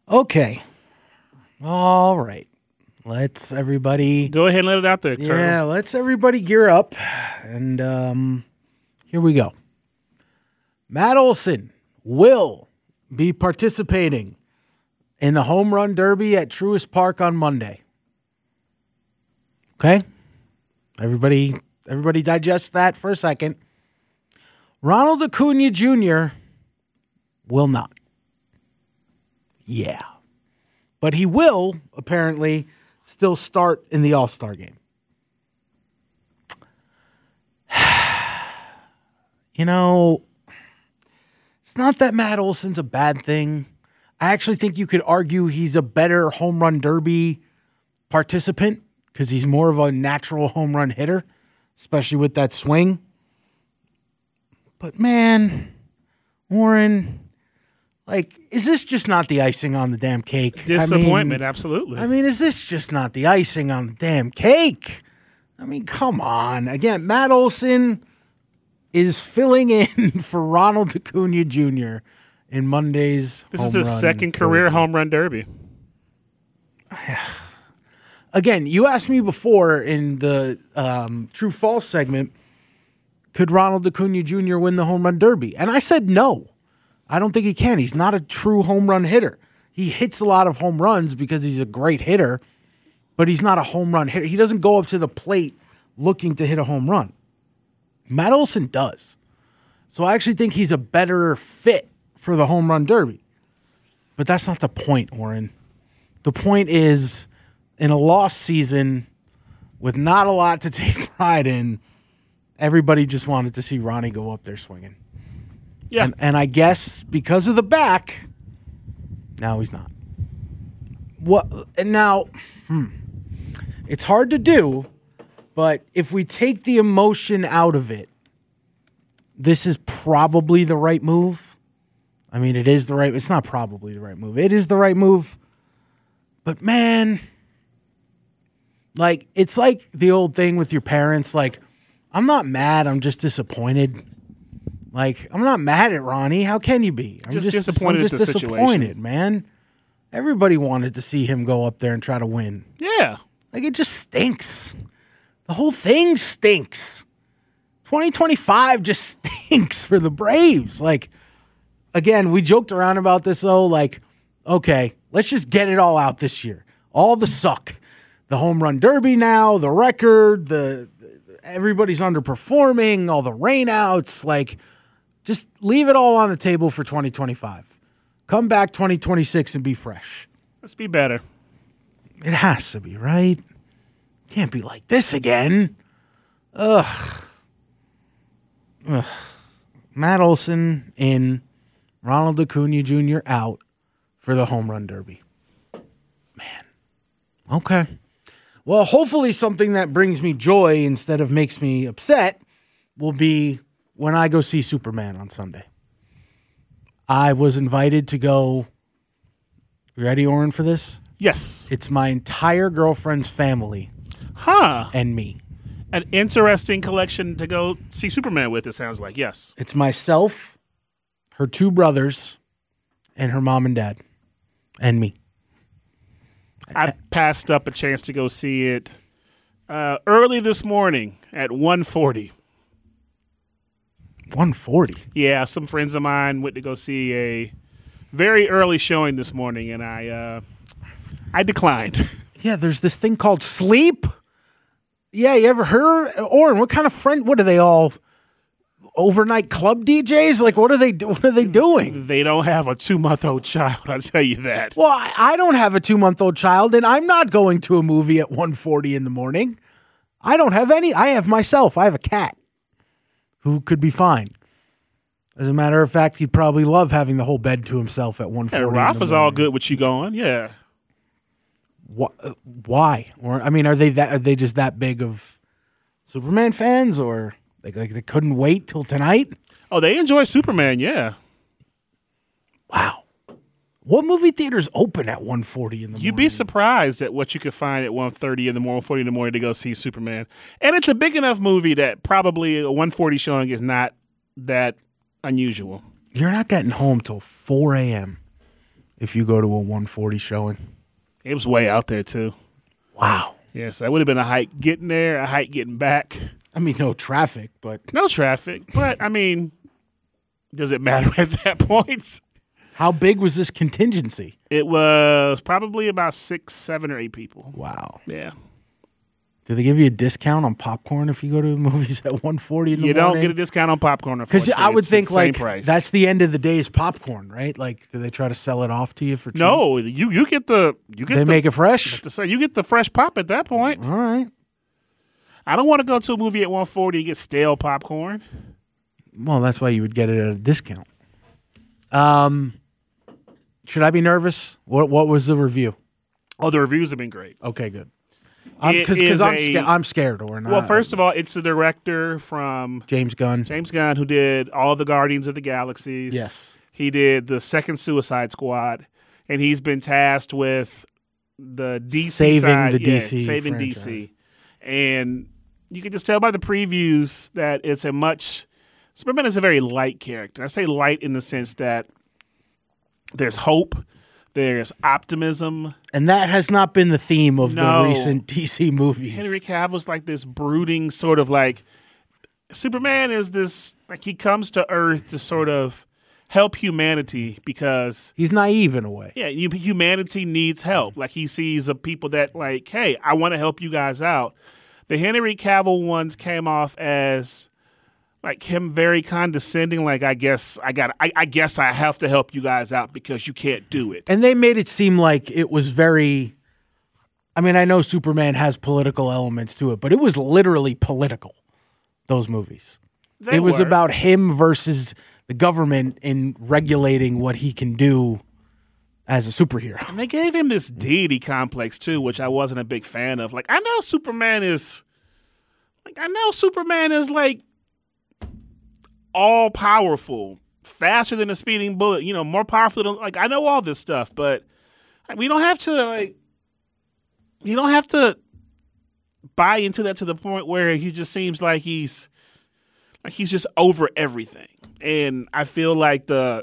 Okay. All right. Let's everybody. Go ahead and let it out there, Colonel. Yeah, let's everybody gear up. And here we go. Matt Olson will be participating in the Home Run Derby at Truist Park on Monday. Okay? Everybody digest that for a second. Ronald Acuna Jr. will not. Yeah. But he will, apparently, still start in the All-Star game. You know, it's not that Matt Olson's a bad thing. I actually think you could argue he's a better home run derby participant because he's more of a natural home run hitter, especially with that swing. But man, Warren, like, is this just not the icing on the damn cake? Disappointment, absolutely. I mean, is this just not the icing on the damn cake? I mean, come on. Again, Matt Olson is filling in for Ronald Acuna Jr. in Monday's This is his second career home run derby. Again, you asked me before in the true-false segment, could Ronald Acuna Jr. win the home run derby? And I said no. I don't think he can. He's not a true home run hitter. He hits a lot of home runs because he's a great hitter, but he's not a home run hitter. He doesn't go up to the plate looking to hit a home run. Matt Olson does. So I actually think he's a better fit for the home run derby. But that's not the point, Warren. The point is, in a lost season with not a lot to take pride in, everybody just wanted to see Ronnie go up there swinging. Yeah. And I guess because of the back, now he's not. It's hard to do, but if we take the emotion out of it, this is probably the right move. I mean, it's not probably the right move. It is the right move. But man, like, it's like the old thing with your parents, like, I'm not mad, I'm just disappointed. Like, I'm not mad at Ronnie. How can you be? I'm just disappointed at the situation, man. Everybody wanted to see him go up there and try to win. Yeah. Like, it just stinks. The whole thing stinks. 2025 just stinks for the Braves. Like, again, we joked around about this, though. Like, okay, let's just get it all out this year. All the suck. The home run derby now, the record, everybody's underperforming, all the rainouts. Like, just leave it all on the table for 2025. Come back 2026 and be fresh. Let's be better. It has to be, right? Can't be like this again. Ugh. Matt Olson in, Ronald Acuna Jr. out for the home run derby. Man. Okay. Well, hopefully something that brings me joy instead of makes me upset will be when I go see Superman on Sunday. I was invited to go. You ready, Oren, for this? Yes. It's my entire girlfriend's family. Huh. And me. An interesting collection to go see Superman with, it sounds like. Yes. It's myself, her two brothers, and her mom and dad, and me. I passed up a chance to go see it early this morning at 1:40. 1:40? Yeah, some friends of mine went to go see a very early showing this morning, and I declined. Yeah, there's this thing called sleep. Yeah, you ever heard? Oren, what kind of friend? What are they all? Overnight club DJs? Like, what are they doing? They don't have a 2-month-old child, I'll tell you that. Well, I don't have a 2-month-old child, and I'm not going to a movie at 1:40 in the morning. I don't have any. I have myself. I have a cat who could be fine. As a matter of fact, he'd probably love having the whole bed to himself at 1:40. Hey, Rafa's all good with you going, yeah. Why? Or I mean, are they just that big of Superman fans, or like they couldn't wait till tonight? Oh, they enjoy Superman, yeah. Wow. What movie theaters open at 1:40 in the morning? You'd be surprised at what you could find at 1:30 in the morning, 1:40 in the morning to go see Superman. And it's a big enough movie that probably a 1:40 showing is not that unusual. You're not getting home till 4 a.m. if you go to a 140 showing. It was way out there too. Wow. Yes, that would have been a hike getting there, a hike getting back. I mean, no traffic, but No traffic, but I mean, does it matter at that point? how big was this contingency? It was probably about 6, 7, or 8 people. Wow. Yeah. Do they give you a discount on popcorn if you go to the movies at 140 in the You morning? don't get a discount on popcorn, Because I would think it's the same like price. that's the end of the day's popcorn, right? Like, do they try to sell it off to you for cheap? no. You get the They make it fresh? to say you get the fresh pop at that point. All right. I don't want to go to a movie at 140 and get stale popcorn. Well, that's why you would get it at a discount. Should I be nervous? What was the review? Oh, the reviews have been great. Okay, good. It Because is I'm scared or not. Well, first of all, it's the director from James Gunn. James Gunn who did all the Guardians of the Galaxies. Yes. He did the second Suicide Squad, and he's been tasked with the DC Saving side, the DC saving franchise. DC. And you can just tell by the previews that Superman is a very light character. I say light in the sense that there's hope, there's optimism. And that has not been the theme of No. the recent DC movies. Henry Cavill's like this brooding sort of like Superman is this like he comes to Earth to sort of help humanity because He's naive in a way. humanity needs help. Like he sees the people that like, hey, I want to help you guys out. The Henry Cavill ones came off as like him very condescending. Like I guess I have to help you guys out because you can't do it. And they made it seem like it was very. I mean, I know Superman has political elements to it, but it was literally political, those movies. They It was were. about him versus the government in regulating what he can do as a superhero. And they gave him this deity complex too, which I wasn't a big fan of. Like I know Superman is like all powerful, faster than a speeding bullet, more powerful than like I know all this stuff, but we don't have to you don't have to buy into that to the point where he just seems like he's just over everything. And I feel like the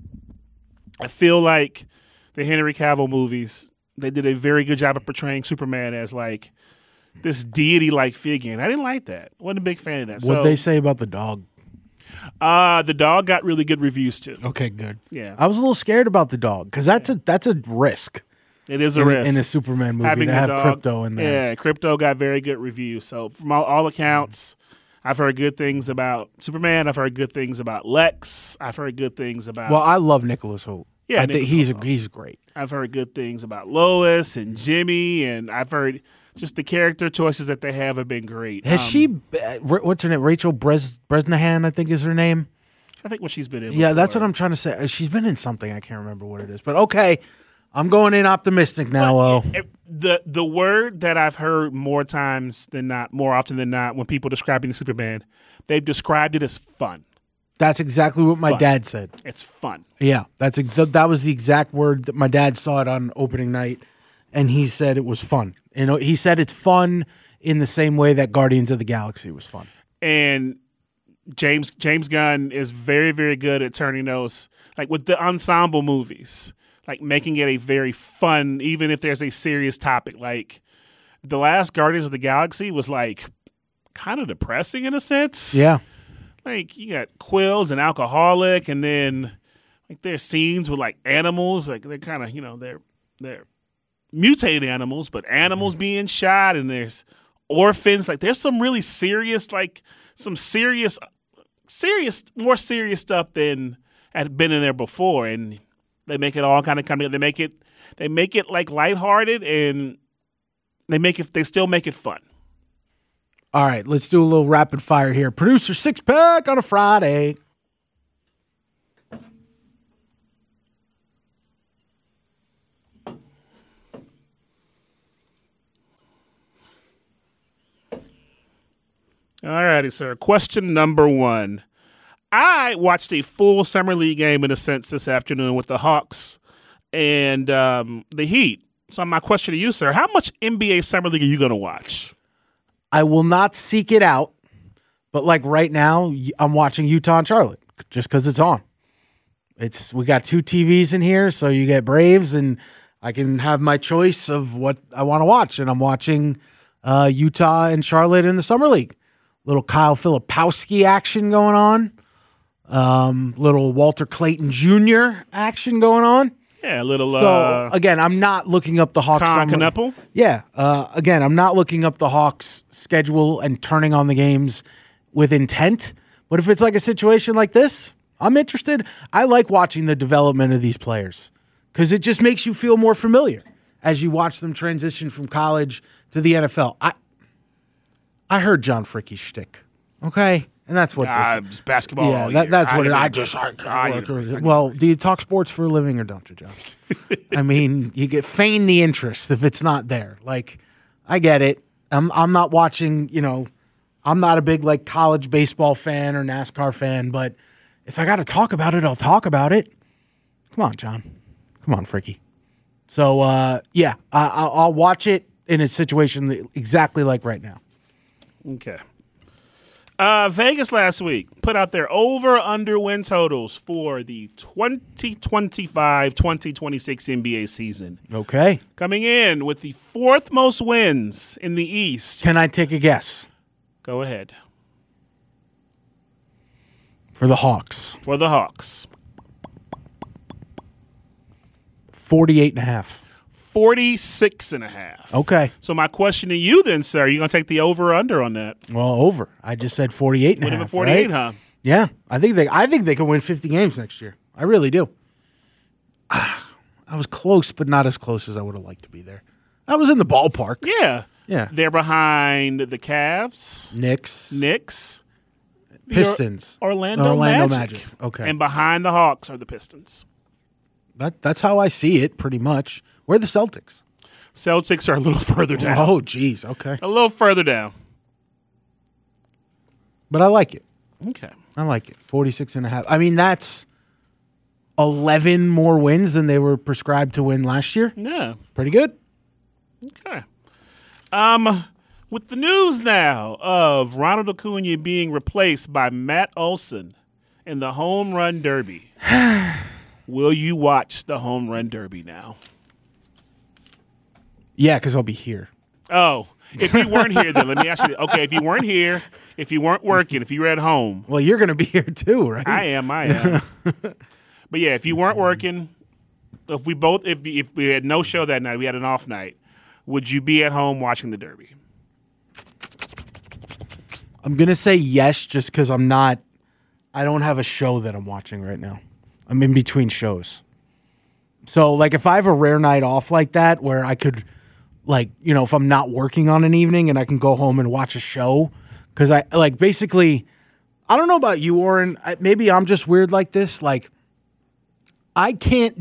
Henry Cavill movies, they did a very good job of portraying Superman as like this deity-like figure, and I didn't like that. Wasn't a big fan of that. What'd they say about the dog? The dog got really good reviews too. Okay, good. Yeah, I was a little scared about the dog because that's a risk it is a risk in a Superman movie having to the have dog. Crypto in there. Yeah, Crypto got very good reviews. So from all accounts, I've heard good things about Superman. I've heard good things about Lex. I've heard good things about. Well, I love Nicholas Hoult. Yeah, I think Nicholas Hoult's he's great. I've heard good things about Lois and Jimmy, and I've heard just the character choices that they have been great. Has she? What's her name? Rachel Bresnahan, I think is her name. I think what she's been in. Yeah, that's before. what I'm trying to say. She's been in something. I can't remember what it is. But okay, I'm going in optimistic now. The word that I've heard more often than not, when people describing Superman, they've described it as fun. That's exactly what my Fun. dad said. It's fun. Yeah, that was the exact word that my dad saw it on opening night, and he said it was fun. He said it's fun in the same way that Guardians of the Galaxy was fun. And James Gunn is very, very good at turning those, like with the ensemble movies, like making it a very fun, even if there's a serious topic. Like the last Guardians of the Galaxy was like kind of depressing in a sense. Yeah. Like you got Quill's an alcoholic, and then like there's scenes with like animals, like they're kind of they're mutated animals, but animals being shot, and there's orphans. Like there's some really serious, like some serious, more serious stuff than had been in there before, and they make it all kind of come together. They make it like lighthearted, and they still make it fun. All right, let's do a little rapid fire here. Producer Six Pack on a Friday. All righty, sir. Question number 1. I watched a full Summer League game in a sense this afternoon with the Hawks and the Heat. So my question to you, sir, how much NBA Summer League are you going to watch? I will not seek it out, but like right now, I'm watching Utah and Charlotte just because it's on. We got 2 TVs in here, so you get Braves, and I can have my choice of what I want to watch. And I'm watching Utah and Charlotte in the Summer League. Little Kyle Filipowski action going on. Little Walter Clayton Jr. action going on. Yeah, a little. So again, I'm not looking up the Hawks. Knuppel? Yeah. Again, I'm not looking up the Hawks schedule and turning on the games with intent. But if it's like a situation like this, I'm interested. I like watching the development of these players because it just makes you feel more familiar as you watch them transition from college to the NFL. I heard John Fricke's shtick, okay? And that's what this is. Basketball. Yeah, that's what it is. Well, do you talk sports for a living or don't you, John? I mean, you get feign the interest if it's not there. Like, I get it. I'm not watching, I'm not a big like college baseball fan or NASCAR fan, but if I got to talk about it, I'll talk about it. Come on, John. Come on, Fricky. So, I'll watch it in a situation exactly like right now. Okay. Vegas last week put out their over-under win totals for the 2025-2026 NBA season. Okay. Coming in with the 4th most wins in the East. Can I take a guess? Go ahead. For the Hawks. 48.5. 46.5. Okay. So my question to you then, sir, are you going to take the over or under on that? Well, over. I just said 48.5. Would have been 48, right? huh? Yeah. I think they can win 50 games next year. I really do. I was close, but not as close as I would have liked to be there. I was in the ballpark. Yeah. Yeah. They're behind the Cavs. Knicks. Pistons. Orlando Magic. Okay. And behind the Hawks are the Pistons. That's how I see it, pretty much. Where are the Celtics? Celtics are a little further down. Oh, geez. Okay. A little further down. But I like it. Okay. I like it. 46.5. I mean, that's 11 more wins than they were prescribed to win last year. Yeah. Pretty good. Okay. With the news now of Ronald Acuna being replaced by Matt Olson in the Home Run Derby, will you watch the Home Run Derby now? Yeah, because I'll be here. Oh, if you weren't here, then let me ask you. Okay, if you weren't here, if you weren't working, if you were at home. Well, you're going to be here too, right? I am. But yeah, if you weren't working, if we had no show that night, we had an off night, would you be at home watching the Derby? I'm going to say yes just because I don't have a show that I'm watching right now. I'm in between shows. So, like, if I have a rare night off like that where I could, like, if I'm not working on an evening and I can go home and watch a show, because basically, I don't know about you, Oren. Maybe I'm just weird like this. Like, let me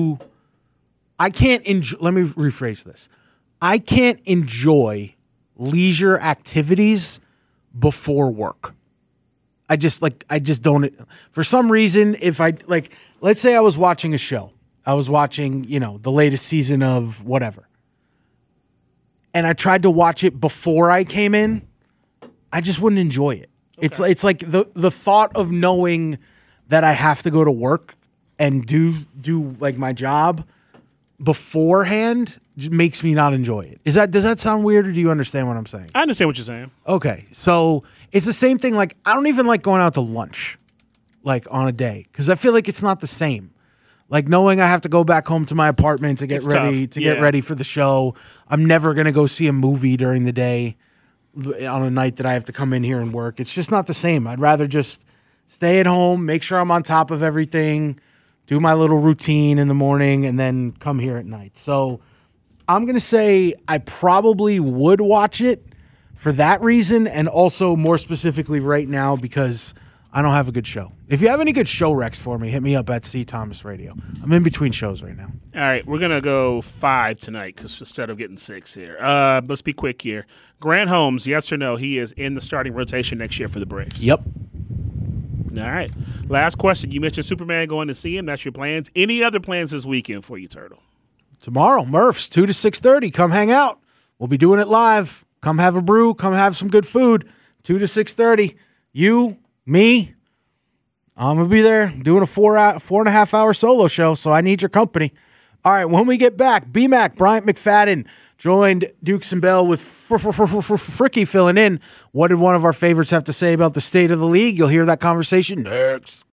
rephrase this. I can't enjoy leisure activities before work. I just don't. For some reason, if I, let's say I was watching a show. I was watching, the latest season of whatever. And I tried to watch it before I came in. I just wouldn't enjoy it. Okay. It's like the thought of knowing that I have to go to work and do like my job beforehand just makes me not enjoy it. Does that sound weird, or do you understand what I'm saying? I understand what you're saying. Okay. So it's the same thing. Like, I don't even like going out to lunch, like, on a day, because I feel like it's not the same. Like, knowing I have to go back home to my apartment to get ready for the show. I'm never going to go see a movie during the day on a night that I have to come in here and work. It's just not the same. I'd rather just stay at home, make sure I'm on top of everything, do my little routine in the morning, and then come here at night. So I'm going to say I probably would watch it for that reason, and also more specifically right now because I don't have a good show. If you have any good show recs for me, hit me up at C Thomas Radio. I'm in between shows right now. All right, we're going to go 5 tonight instead of getting 6 here. Let's be quick here. Grant Holmes, yes or no, he is in the starting rotation next year for the Braves? Yep. All right. Last question. You mentioned Superman going to see him. That's your plans. Any other plans this weekend for you, Turtle? Tomorrow, Murph's, 2 to 6:30. Come hang out. We'll be doing it live. Come have a brew. Come have some good food. 2 to 6:30. You, me, I'm going to be there doing a 4.5 hour solo show, so I need your company. All right, when we get back, BMAC, Bryant McFadden, joined Dukes and Bell with Fricky filling in. What did one of our favorites have to say about the state of the league? You'll hear that conversation next.